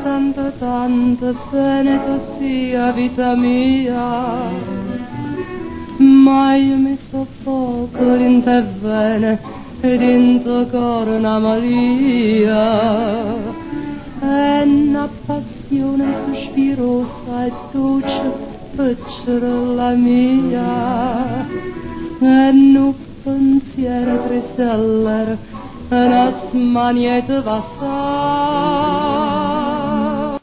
tanto, tanto bene tu sia, vita mia, ma io mi soffoco in te bene ed in tuo coro una Maria, è una passione sospirosa e dolce, piccola mia, è un pensiero tristellere, una smanietta vasta